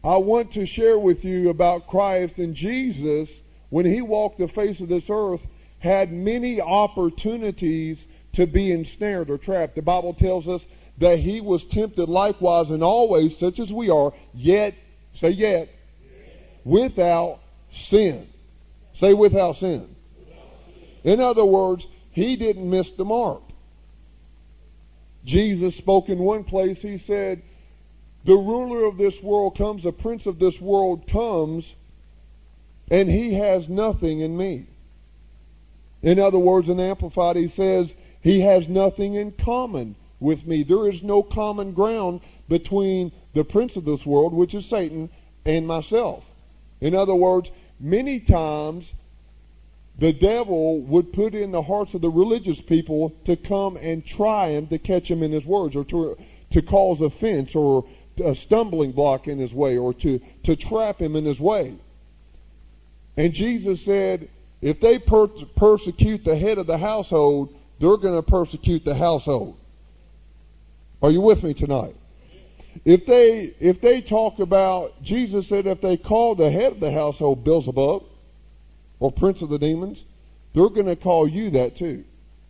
I want to share with you about Christ. And Jesus, when he walked the face of this earth, had many opportunities to be ensnared or trapped. The Bible tells us that he was tempted likewise in all ways, such as we are, yet, say yet, without sin. Say without sin. In other words, he didn't miss the mark. Jesus spoke in one place. He said, the ruler of this world comes, the prince of this world comes, and he has nothing in me. In other words, in Amplified, he says, he has nothing in common with me. There is no common ground between the prince of this world, which is Satan, and myself. In other words, many times the devil would put in the hearts of the religious people to come and try him, to catch him in his words, or to cause offense or a stumbling block in his way, or to trap him in his way. And Jesus said, if they persecute the head of the household, they're going to persecute the household. Are you with me tonight? If they talk about, Jesus said, if they call the head of the household Beelzebub, or prince of the demons, they're going to call you that too.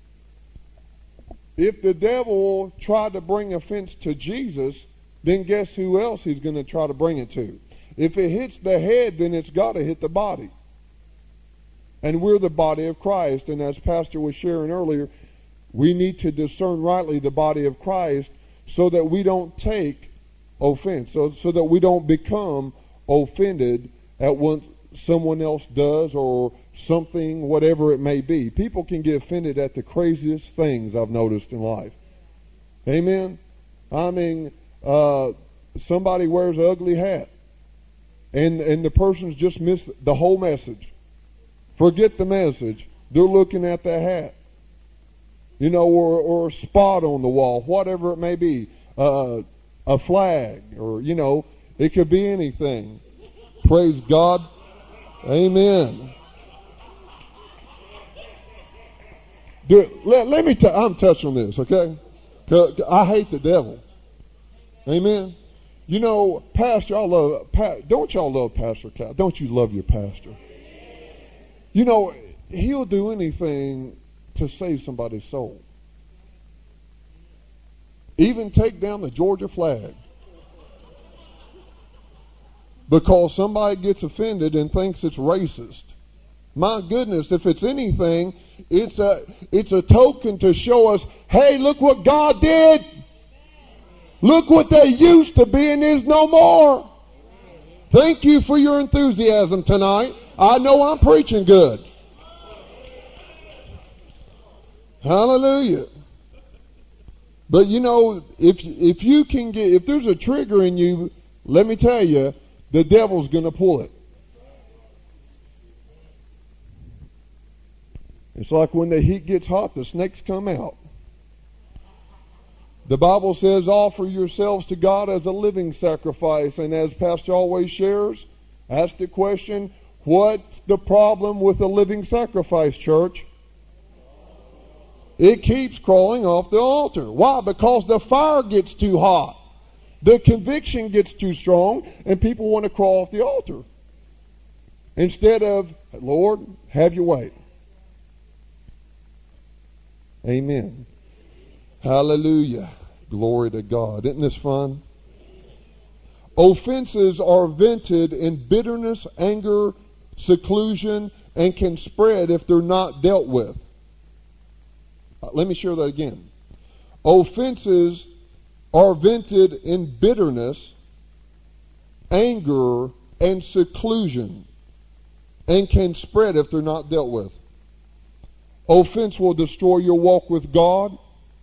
If the devil tried to bring offense to Jesus, then guess who else he's going to try to bring it to? If it hits the head, then it's got to hit the body. And we're the body of Christ. And as Pastor was sharing earlier, we need to discern rightly the body of Christ so that we don't take offense, so that we don't become offended at what someone else does or something, whatever it may be. People can get offended at the craziest things I've noticed in life. Amen? I mean, somebody wears an ugly hat, and the person's just missed the whole message. Forget the message. They're looking at the hat. You know, or a spot on the wall, whatever it may be. A flag, or, you know, it could be anything. Praise God. Amen. Let me I'm touching on this, okay? 'Cause I hate the devil. Amen. You know, Pastor, don't y'all love Pastor Cal? Don't you love your pastor? You know, he'll do anything to save somebody's soul. Even take down the Georgia flag. Because somebody gets offended and thinks it's racist. My goodness, if it's anything, it's a token to show us, hey, look what God did. Look what they used to be and is no more. Thank you for your enthusiasm tonight. I know I'm preaching good. Hallelujah. But you know, if there's a trigger in you, let me tell you, the devil's going to pull it. It's like when the heat gets hot, the snakes come out. The Bible says, offer yourselves to God as a living sacrifice. And as Pastor always shares, ask the question, what's the problem with a living sacrifice, church? It keeps crawling off the altar. Why? Because the fire gets too hot. The conviction gets too strong, and people want to crawl off the altar. Instead of, Lord, have your way. Amen. Hallelujah. Glory to God. Isn't this fun? Offenses are vented in bitterness, anger, seclusion, and can spread if they're not dealt with. Let me share that again. Offenses are vented in bitterness, anger, and seclusion, and can spread if they're not dealt with. Offense will destroy your walk with God,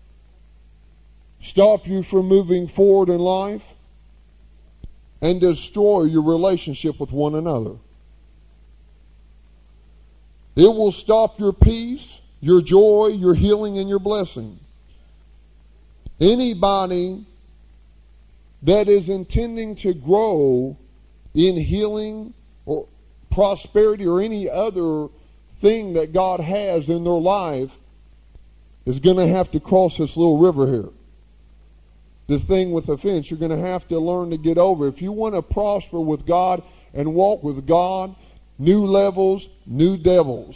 stop you from moving forward in life, and destroy your relationship with one another. It will stop your peace, your joy, your healing, and your blessing. Anybody that is intending to grow in healing or prosperity or any other thing that God has in their life is going to have to cross this little river here. the thing with offense. You're going to have to learn to get over. If you want to prosper with God and walk with God, new levels, new devils.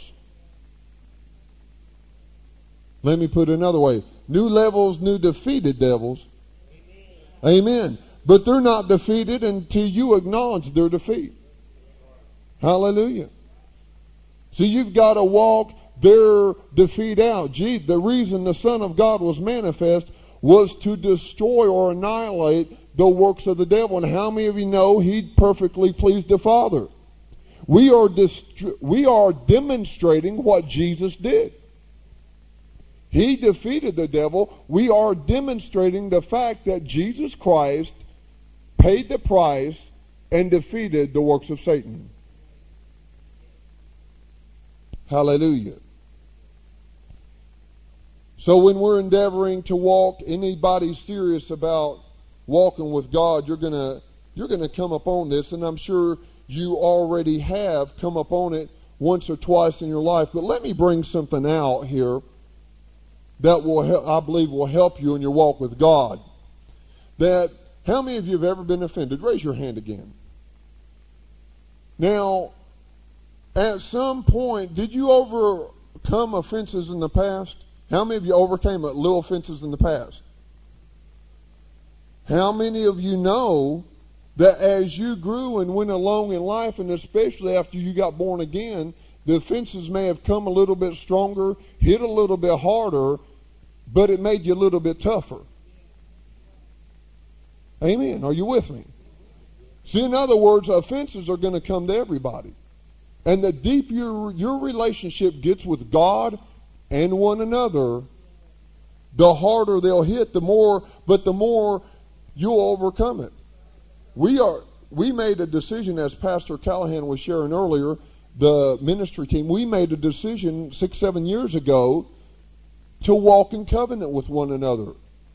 Let me put it another way. New levels, new defeated devils. Amen. But they're not defeated until you acknowledge their defeat. Hallelujah. So you've got to walk their defeat out. Gee, the reason the Son of God was manifest was to destroy or annihilate the works of the devil. And how many of you know he perfectly pleased the Father? We are demonstrating what Jesus did. He defeated the devil. We are demonstrating the fact that Jesus Christ paid the price and defeated the works of Satan. Hallelujah. So when we're endeavoring to walk, anybody serious about walking with God, you're gonna come upon this, and I'm sure you already have come upon it once or twice in your life. But let me bring something out here that I believe will help you in your walk with God. That how many of you have ever been offended? Raise your hand again. Now, at some point, did you overcome offenses in the past? How many of you overcame little offenses in the past? How many of you know that as you grew and went along in life, and especially after you got born again, the offenses may have come a little bit stronger, hit a little bit harder, but it made you a little bit tougher. Amen. Are you with me? See, in other words, offenses are going to come to everybody. And the deeper your relationship gets with God and one another, the harder they'll hit, the more you'll overcome it. We made a decision, as Pastor Callahan was sharing earlier, the ministry team, we made a decision 6-7 years ago to walk in covenant with one another.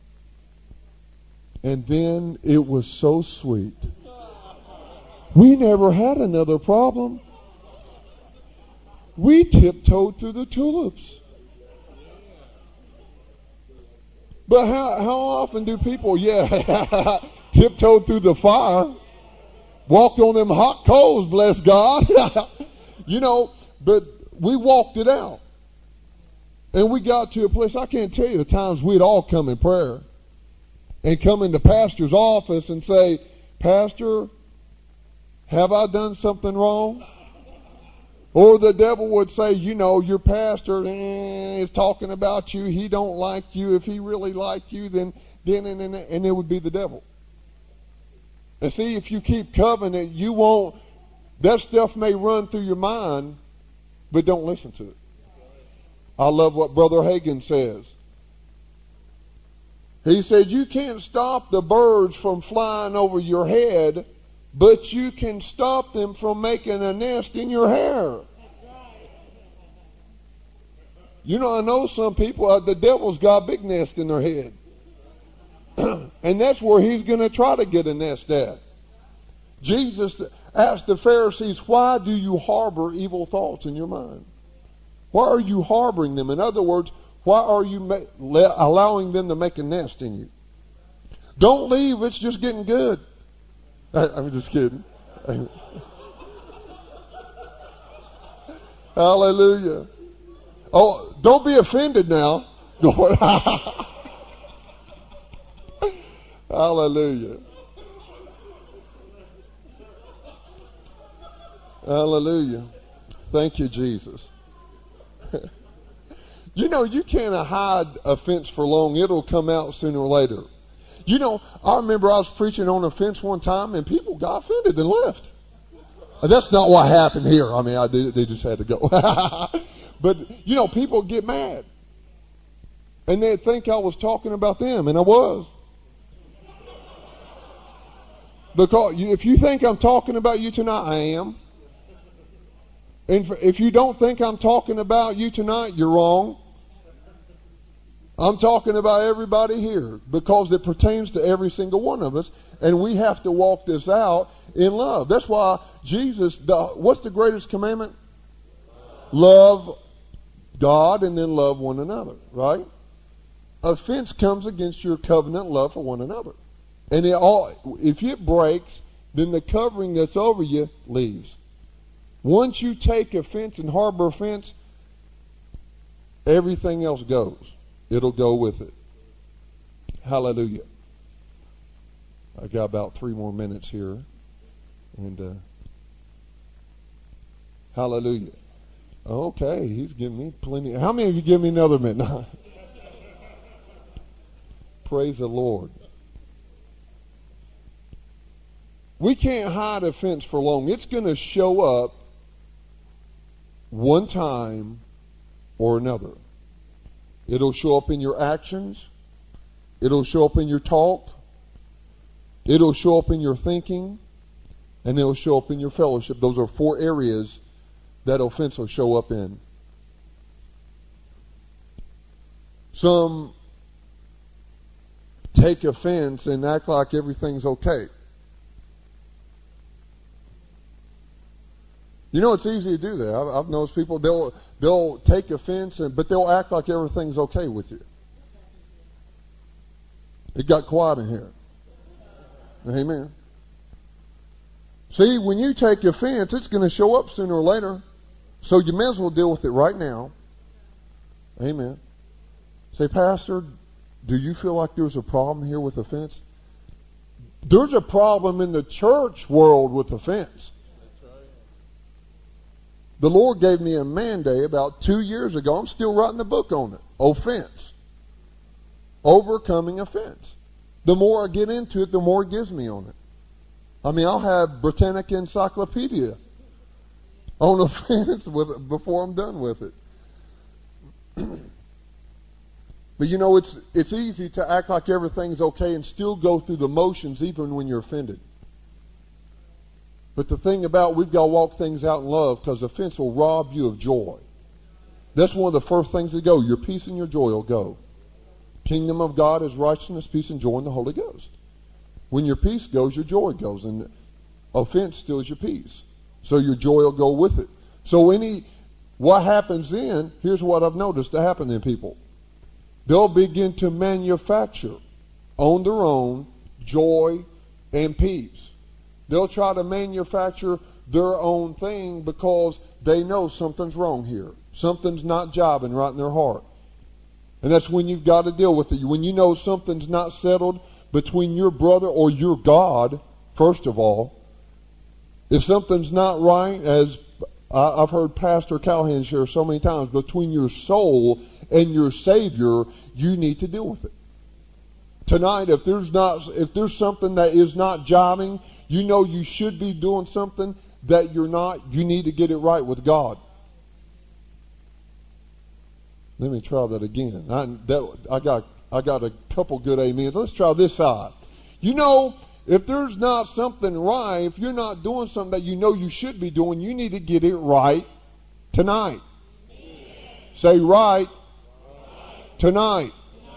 And then it was so sweet. We never had another problem. We tiptoed through the tulips. But how often do people, tiptoe through the fire, walked on them hot coals, bless God. But we walked it out. And we got to a place, I can't tell you the times we'd all come in prayer and come into pastor's office and say, Pastor, have I done something wrong? Or the devil would say, your pastor is talking about you. He don't like you. If he really liked you, then it would be the devil. And see, if you keep covenant, you won't, that stuff may run through your mind, but don't listen to it. I love what Brother Hagin says. He said, you can't stop the birds from flying over your head, but you can stop them from making a nest in your hair. I know some people, the devil's got a big nest in their head. And that's where he's going to try to get a nest at. Jesus asked the Pharisees, why do you harbor evil thoughts in your mind? Why are you harboring them? In other words, why are you allowing them to make a nest in you? Don't leave, it's just getting good. I'm just kidding. Hallelujah. Oh, don't be offended now. Hallelujah. Hallelujah. Thank you, Jesus. You can't hide offense for long. It'll come out sooner or later. I remember I was preaching on offense one time and people got offended and left. That's not what happened here. I mean, they just had to go. But, people get mad. And they think I was talking about them, and I was. Because if you think I'm talking about you tonight, I am. And if you don't think I'm talking about you tonight, you're wrong. I'm talking about everybody here because it pertains to every single one of us, and we have to walk this out in love. That's why Jesus, what's the greatest commandment? Love God and then love one another, right? offense comes against your covenant love for one another. And if it breaks, then the covering that's over you leaves. Once you take offense and harbor offense, everything else goes. It'll go with it. Hallelujah. I got about 3 more minutes here. And hallelujah. Okay, he's giving me plenty. How many of you give me another minute? Praise the Lord. We can't hide offense for long. It's going to show up one time or another. It'll show up in your actions. It'll show up in your talk. It'll show up in your thinking. And it'll show up in your fellowship. Those are 4 areas that offense will show up in. Some take offense and act like everything's okay. You know, it's easy to do that. I've noticed people, they'll take offense, but they'll act like everything's okay with you. It got quiet in here. Amen. See, when you take offense, it's going to show up sooner or later. So you may as well deal with it right now. Amen. Say, Pastor, do you feel like there's a problem here with offense? There's a problem in the church world with offense. The Lord gave me a mandate about 2 years ago. I'm still writing the book on it. Offense. Overcoming offense. The more I get into it, the more it gives me on it. I mean, I'll have Britannica Encyclopedia on offense before I'm done with it. But you know, it's easy to act like everything's okay and still go through the motions even when you're offended. But the thing about we've got to walk things out in love, because offense will rob you of joy. That's one of the first things that go. Your peace and your joy will go. Kingdom of God is righteousness, peace, and joy in the Holy Ghost. When your peace goes, your joy goes. And offense steals your peace. So your joy will go with it. So what happens then, here's what I've noticed to happen in people. They'll begin to manufacture on their own joy and peace. They'll try to manufacture their own thing because they know something's wrong here. Something's not jiving right in their heart. And that's when you've got to deal with it. When you know something's not settled between your brother or your God, first of all. If something's not right, as I've heard Pastor Callahan share so many times, between your soul and your Savior, you need to deal with it. Tonight, if there's something that is not jiving, you know you should be doing something that you're not, you need to get it right with God. Let me try that again. I got a couple good amens. Let's try this side. You know, if there's not something right, if you're not doing something that you know you should be doing, you need to get it right tonight. Say right tonight.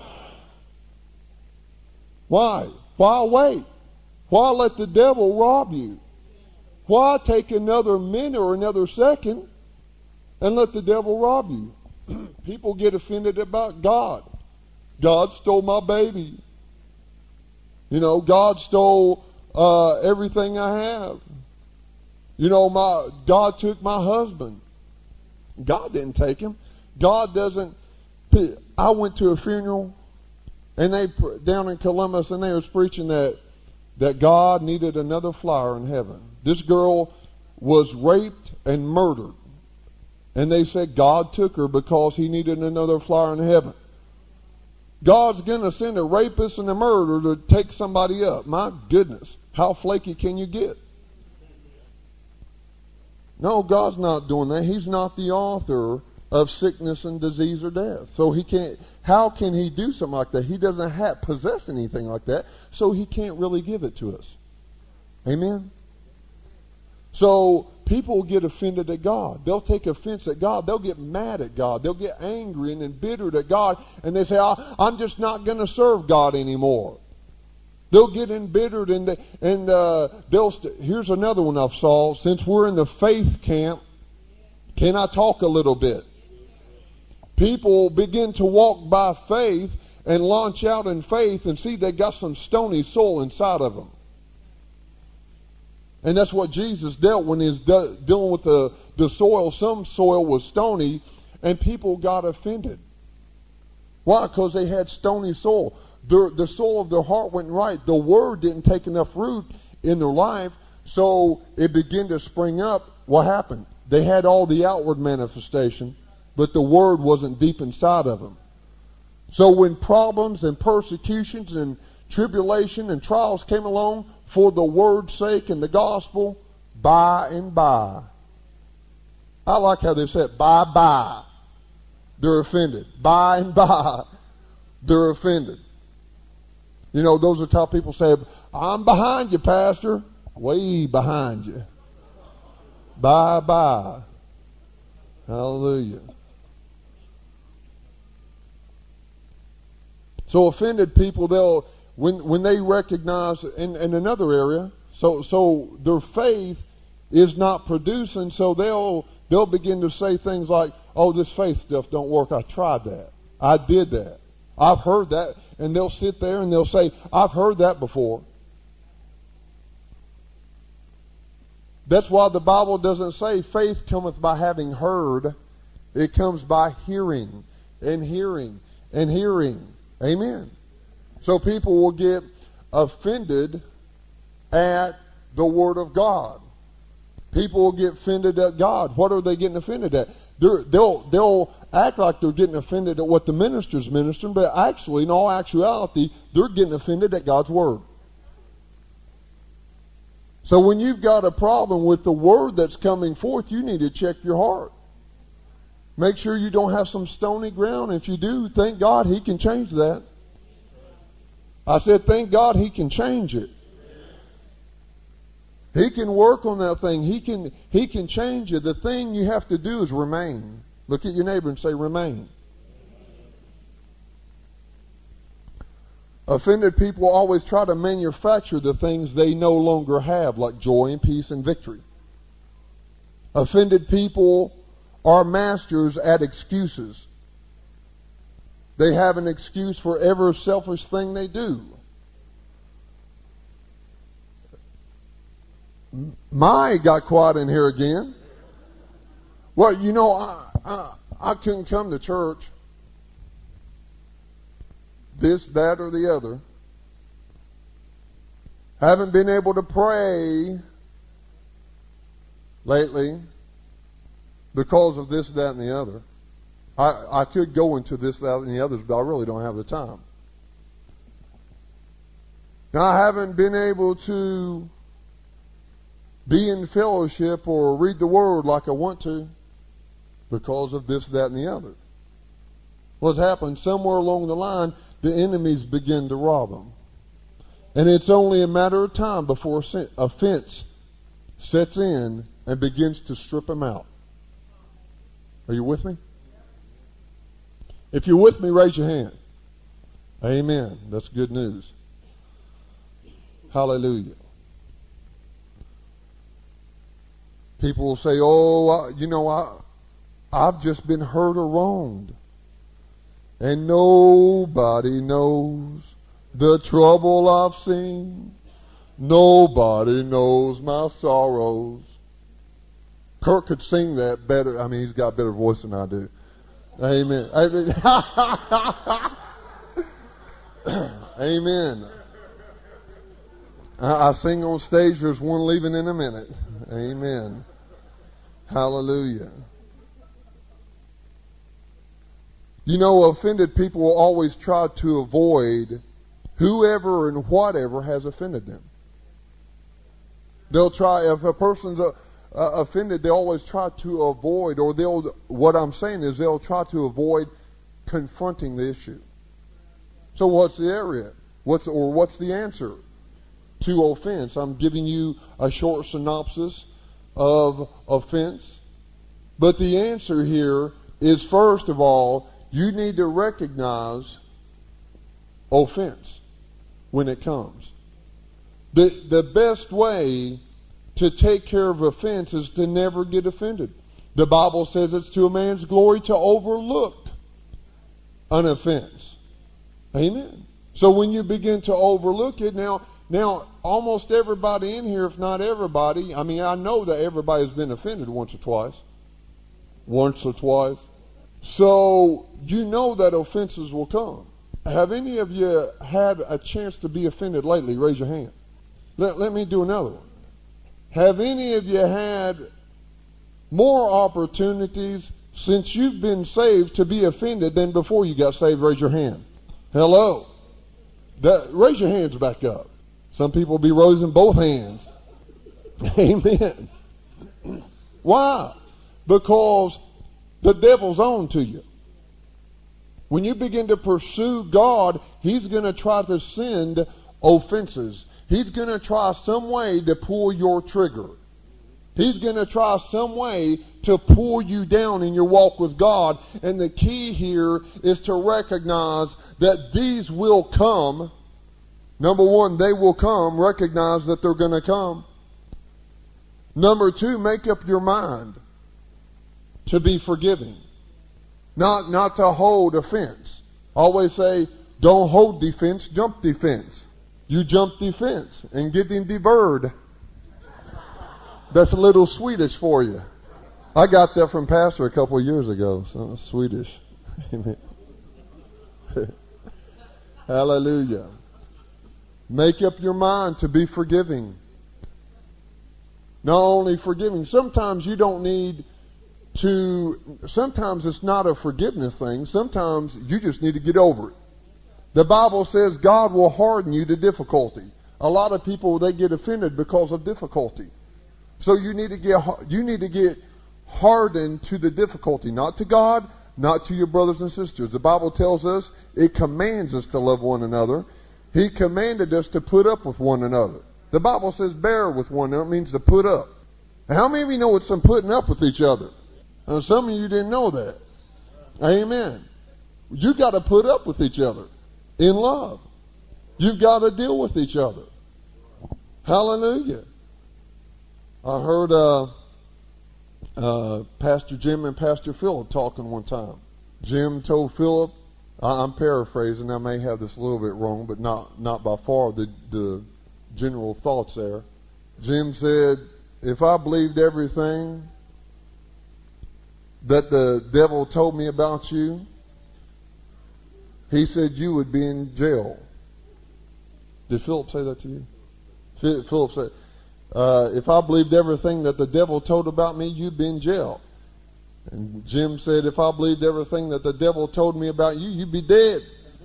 Why? Why wait? Why let the devil rob you? Why take another minute or another second and let the devil rob you? People get offended about God. God stole my baby. You know, God stole everything I have. You know, God took my husband. God didn't take him. God doesn't. I went to a funeral, and they down in Columbus, and they was preaching that God needed another flower in heaven. This girl was raped and murdered. And they said God took her because he needed another flower in heaven. God's going to send a rapist and a murderer to take somebody up. My goodness, how flaky can you get? No, God's not doing that. He's not the author of sickness and disease or death. So he can't. How can he do something like that? He doesn't possess anything like that, so he can't really give it to us. Amen? So people get offended at God. They'll take offense at God. They'll get mad at God. They'll get angry and embittered at God. And they say, I'm just not going to serve God anymore. They'll get embittered here's another one I've saw. Since we're in the faith camp, can I talk a little bit? People begin to walk by faith and launch out in faith and see they got some stony soil inside of them. And that's what Jesus dealt when he was dealing with the soil. Some soil was stony, and people got offended. Why? Because they had stony soil. The soul of their heart wasn't right. The Word didn't take enough root in their life, so it began to spring up. What happened? They had all the outward manifestation, but the Word wasn't deep inside of them. So when problems and persecutions and tribulation and trials came along for the Word's sake and the gospel, by and by. I like how they said, bye. They're offended. By and by, they're offended. You know, those are how people say, I'm behind you, Pastor. Way behind you. Bye. Hallelujah. So offended people, when they recognize in another area, so their faith is not producing, so they'll begin to say things like, oh, this faith stuff don't work. I tried that. I did that. I've heard that. And they'll sit there and they'll say, I've heard that before. That's why the Bible doesn't say faith cometh by having heard. It comes by hearing and hearing and hearing. Amen. So people will get offended at the Word of God. People will get offended at God. What are they getting offended at? They'll act like they're getting offended at what the minister's ministering, but actually, in all actuality, they're getting offended at God's Word. So when you've got a problem with the Word that's coming forth, you need to check your heart. Make sure you don't have some stony ground. If you do, thank God He can change that. I said, thank God He can change it. He can work on that thing. He can change it. The thing you have to do is remain. Look at your neighbor and say, remain. Offended people always try to manufacture the things they no longer have, like joy and peace and victory. Offended people are masters at excuses. They have an excuse for every selfish thing they do. My got quiet in here again. Well, you know, I couldn't come to church. This, that, or the other. Haven't been able to pray lately because of this, that, and the other. I could go into this, that, and the others, but I really don't have the time. Now, I haven't been able to be in fellowship or read the Word like I want to because of this, that, and the other. What's happened? Somewhere along the line, the enemies begin to rob them. And it's only a matter of time before offense sets in and begins to strip them out. Are you with me? If you're with me, raise your hand. Amen. That's good news. Hallelujah. People will say, oh, I've just been hurt or wronged. And nobody knows the trouble I've seen. Nobody knows my sorrows. Kirk could sing that better. I mean, he's got a better voice than I do. Amen. Amen. I sing on stage. There's one leaving in a minute. Amen. Hallelujah. You know, offended people will always try to avoid whoever and whatever has offended them. They'll try, if a person's offended, they always try to avoid, or what I'm saying is they'll try to avoid confronting the issue. So what's the area? What's the answer to offense? I'm giving you a short synopsis of offense. But the answer here is, first of all, you need to recognize offense when it comes. The best way to take care of offense is to never get offended. The Bible says it's to a man's glory to overlook an offense. Amen. So when you begin to overlook it, now almost everybody in here, if not everybody, I mean, I know that everybody's been offended once or twice. Once or twice. So you know that offenses will come. Have any of you had a chance to be offended lately? Raise your hand. Let me do another one. Have any of you had more opportunities since you've been saved to be offended than before you got saved? Raise your hand. Hello. Raise your hands back up. Some people be raising both hands. Amen. Why? Because the devil's on to you. When you begin to pursue God, he's going to try to send offenses. He's going to try some way to pull your trigger. He's going to try some way to pull you down in your walk with God. And the key here is to recognize that these will come. Number one, they will come. Recognize that they're going to come. Number two, make up your mind to be forgiving. Not to hold offense. Always say, don't hold defense, jump defense. You jump defense and get in the bird. That's a little Swedish for you. I got that from Pastor a couple of years ago, so it's Swedish. Amen. Hallelujah. Make up your mind to be forgiving. Not only forgiving, sometimes you don't need sometimes it's not a forgiveness thing. Sometimes you just need to get over it. The Bible says God will harden you to difficulty. A lot of people, they get offended because of difficulty. So you need to get hardened to the difficulty, not to God, not to your brothers and sisters. The Bible tells us, it commands us to love one another. He commanded us to put up with one another. The Bible says bear with one another. It means to put up. Now, how many of you know it's some putting up with each other? Now, some of you didn't know that. Amen. You got to put up with each other in love. You've got to deal with each other. Hallelujah. I heard Pastor Jim and Pastor Philip talking one time. Jim told Philip, I'm paraphrasing, I may have this a little bit wrong, but not by far the general thoughts there. Jim said, if I believed everything that the devil told me about you, he said you would be in jail. Did Philip say that to you? Philip said, if I believed everything that the devil told about me, you'd be in jail. And Jim said, if I believed everything that the devil told me about you, you'd be dead.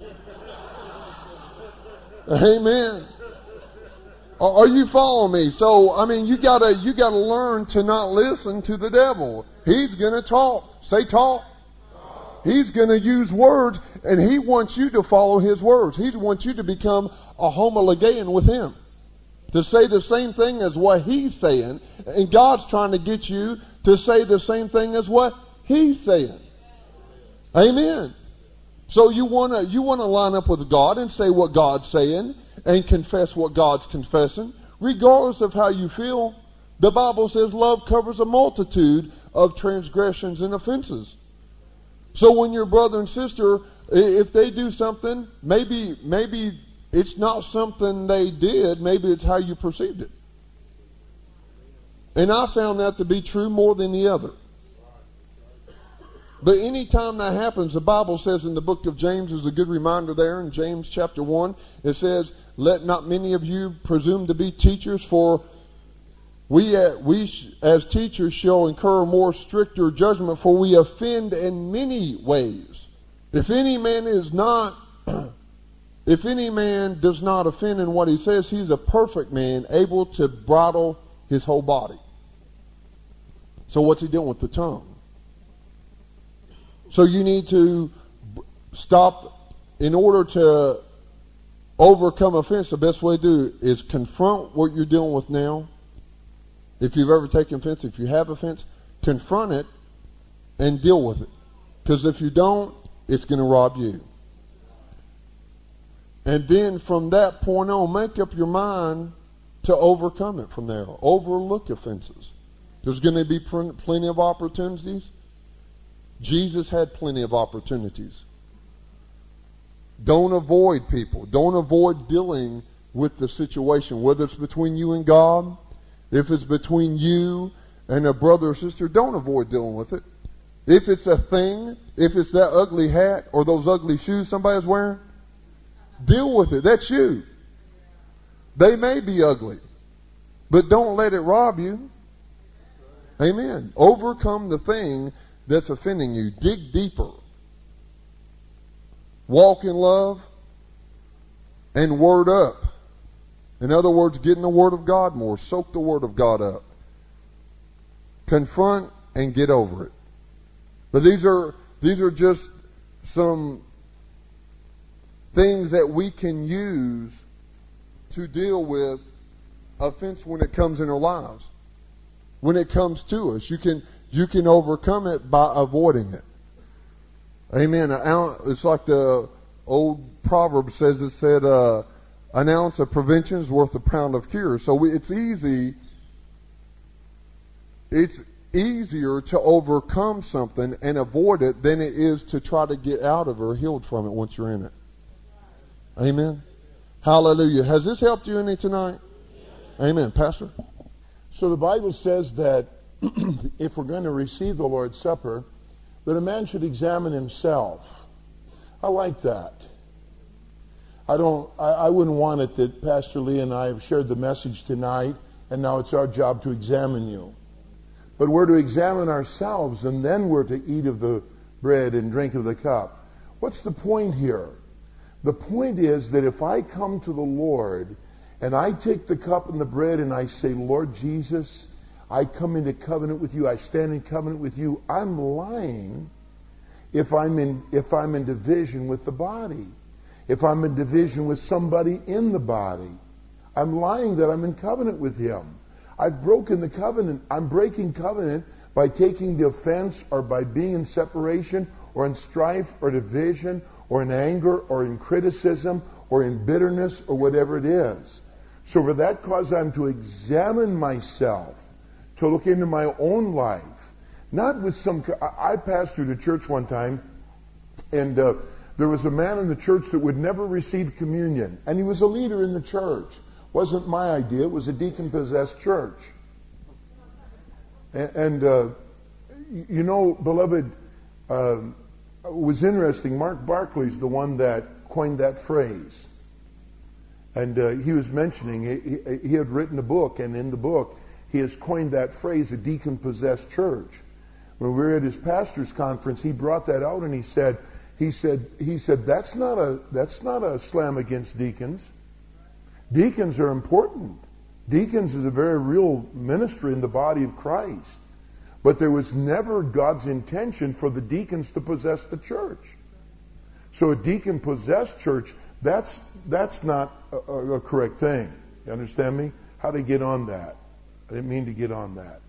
Amen. Are you following me? So, I mean, you gotta learn to not listen to the devil. He's gonna talk. Say talk. He's gonna use words, and he wants you to follow his words. He wants you to become a homologean with him. To say the same thing as what he's saying, and God's trying to get you to say the same thing as what he's saying. Amen. So you wanna line up with God and say what God's saying and confess what God's confessing, regardless of how you feel. The Bible says love covers a multitude of transgressions and offenses. So when your brother and sister, if they do something, maybe it's not something they did, maybe it's how you perceived it. And I found that to be true more than the other. But anytime that happens, the Bible says in the book of James, there's a good reminder there in James chapter 1, it says, let not many of you presume to be teachers, for we as teachers shall incur more stricter judgment, for we offend in many ways. If any man does not offend in what he says, he's a perfect man, able to bridle his whole body. So what's he doing with the tongue? So you need to stop. In order to overcome offense, the best way to do it is confront what you're dealing with now. If you've ever taken offense, if you have offense, confront it and deal with it. Because if you don't, it's going to rob you. And then from that point on, make up your mind to overcome it from there. Overlook offenses. There's going to be plenty of opportunities. Jesus had plenty of opportunities. Don't avoid people. Don't avoid dealing with the situation, whether it's between you and God, if it's between you and a brother or sister, don't avoid dealing with it. If it's a thing, if it's that ugly hat or those ugly shoes somebody's wearing, deal with it. That's you. They may be ugly, but don't let it rob you. Amen. Overcome the thing that's offending you. Dig deeper. Walk in love and word up. In other words, get in the Word of God more. Soak the Word of God up. Confront and get over it. But these are just some things that we can use to deal with offense when it comes in our lives. When it comes to us, you can overcome it by avoiding it. Amen. It's like the old proverb says. It said, "An ounce of prevention is worth a pound of cure." So it's easy. It's easier to overcome something and avoid it than it is to try to get out of or healed from it once you're in it. Amen. Hallelujah. Has this helped you any tonight? Amen. Pastor? So the Bible says that if we're going to receive the Lord's Supper, that a man should examine himself. I like that. I wouldn't want it that Pastor Lee and I have shared the message tonight and now it's our job to examine you. But we're to examine ourselves and then we're to eat of the bread and drink of the cup. What's the point here? The point is that if I come to the Lord and I take the cup and the bread and I say, "Lord Jesus, I come into covenant with you. I stand in covenant with you," I'm lying if I'm in division with the body. If I'm in division with somebody in the body, I'm lying that I'm in covenant with him. I've broken the covenant. I'm breaking covenant by taking the offense or by being in separation or in strife or division or in anger or in criticism or in bitterness or whatever it is. So for that cause, I'm to examine myself, to look into my own life. Not with some... I pastored a church one time, and there was a man in the church that would never receive communion. And he was a leader in the church. Wasn't my idea. It was a deacon-possessed church. And you know, beloved, it was interesting. Mark Barclay's the one that coined that phrase. And he was mentioning, he had written a book, and in the book, he has coined that phrase, a deacon-possessed church. When we were at his pastor's conference, he brought that out, and he said, that's not a slam against deacons. Deacons are important. Deacons is a very real ministry in the body of Christ. But there was never God's intention for the deacons to possess the church. So a deacon-possessed church, that's not a correct thing. You understand me? How to get on that? I didn't mean to get on that.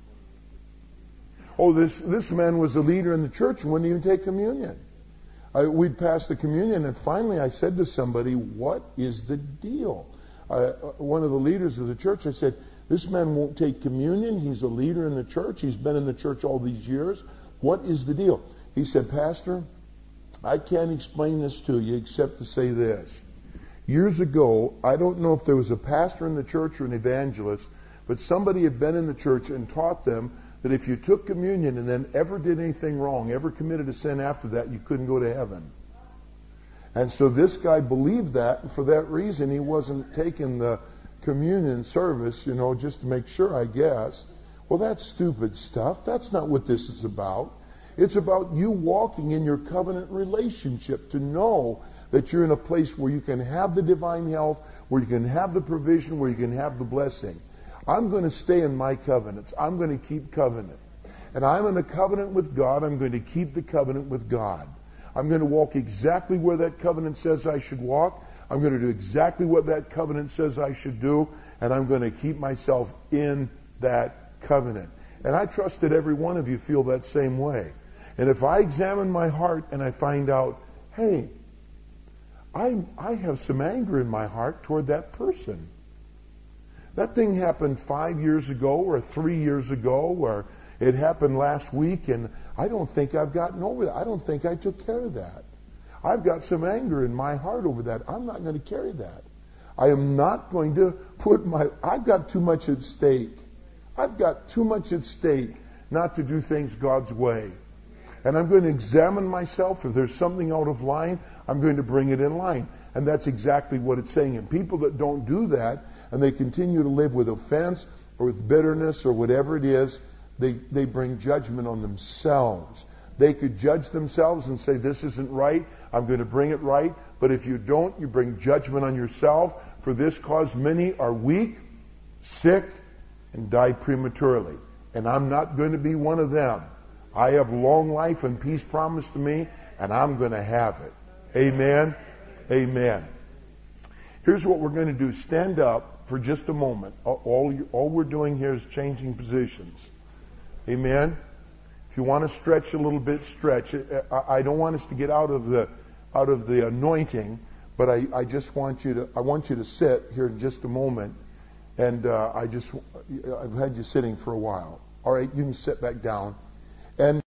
Oh, this man was a leader in the church and wouldn't even take communion. We'd passed the communion, and finally I said to somebody, "What is the deal?" One of the leaders of the church, I said, "This man won't take communion. He's a leader in the church. He's been in the church all these years. What is the deal?" He said, "Pastor, I can't explain this to you except to say this. Years ago, I don't know if there was a pastor in the church or an evangelist, but somebody had been in the church and taught them that if you took communion and then ever did anything wrong, ever committed a sin after that, you couldn't go to heaven." And so this guy believed that, and for that reason, he wasn't taking the communion service, just to make sure, I guess. Well, that's stupid stuff. That's not what this is about. It's about you walking in your covenant relationship to know that you're in a place where you can have the divine health, where you can have the provision, where you can have the blessing. I'm going to stay in my covenants. I'm going to keep covenant. And I'm in a covenant with God. I'm going to keep the covenant with God. I'm going to walk exactly where that covenant says I should walk. I'm going to do exactly what that covenant says I should do. And I'm going to keep myself in that covenant. And I trust that every one of you feel that same way. And if I examine my heart and I find out, hey, I have some anger in my heart toward that person. That thing happened 5 years ago or 3 years ago, or it happened last week, and I don't think I've gotten over that. I don't think I took care of that. I've got some anger in my heart over that. I'm not going to carry that. I am not going to I've got too much at stake. I've got too much at stake not to do things God's way. And I'm going to examine myself. If there's something out of line, I'm going to bring it in line. And that's exactly what it's saying. And people that don't do that, and they continue to live with offense or with bitterness or whatever it is, they bring judgment on themselves. They could judge themselves and say, this isn't right, I'm going to bring it right. But if you don't, you bring judgment on yourself. For this cause many are weak, sick, and die prematurely. And I'm not going to be one of them. I have long life and peace promised to me, and I'm going to have it. Amen. Amen. Here's what we're going to do. Stand up for just a moment. All we're doing here is changing positions. Amen. If you want to stretch a little bit, stretch. I don't want us to get out of the anointing, but I just want you to sit here in just a moment. And I've had you sitting for a while. All right, you can sit back down. And